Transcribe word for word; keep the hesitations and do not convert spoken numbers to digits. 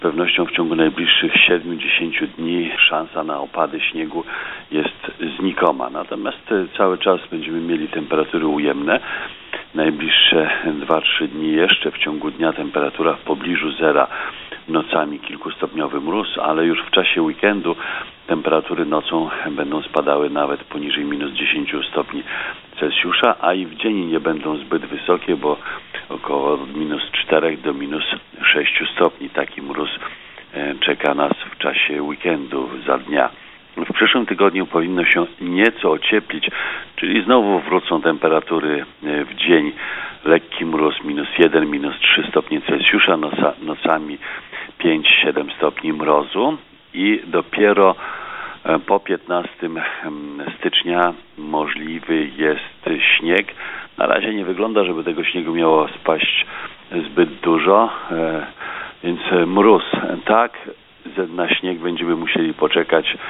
Z pewnością w ciągu najbliższych siedmiu do dziesięciu dni szansa na opady śniegu jest znikoma. Natomiast cały czas będziemy mieli temperatury ujemne. Najbliższe dwa do trzech dni jeszcze w ciągu dnia temperatura w pobliżu zera, nocami kilkustopniowy mróz, ale już w czasie weekendu temperatury nocą będą spadały nawet poniżej minus dziesięciu stopni Celsjusza, a i w dzień nie będą zbyt wysokie, bo około minus czterech do minus sześciu stopni. Taki mróz czeka nas w czasie weekendu za dnia. W przyszłym tygodniu powinno się nieco ocieplić, czyli znowu wrócą temperatury w dzień. Lekki mróz minus jeden, minus trzy stopnie Celsjusza, noca, nocami pięć do siedmiu stopni mrozu i dopiero po piętnastego stycznia możliwy jest śnieg. Na razie nie wygląda, żeby tego śniegu miało spaść zbyt dużo, więc mróz tak, na śnieg będziemy musieli poczekać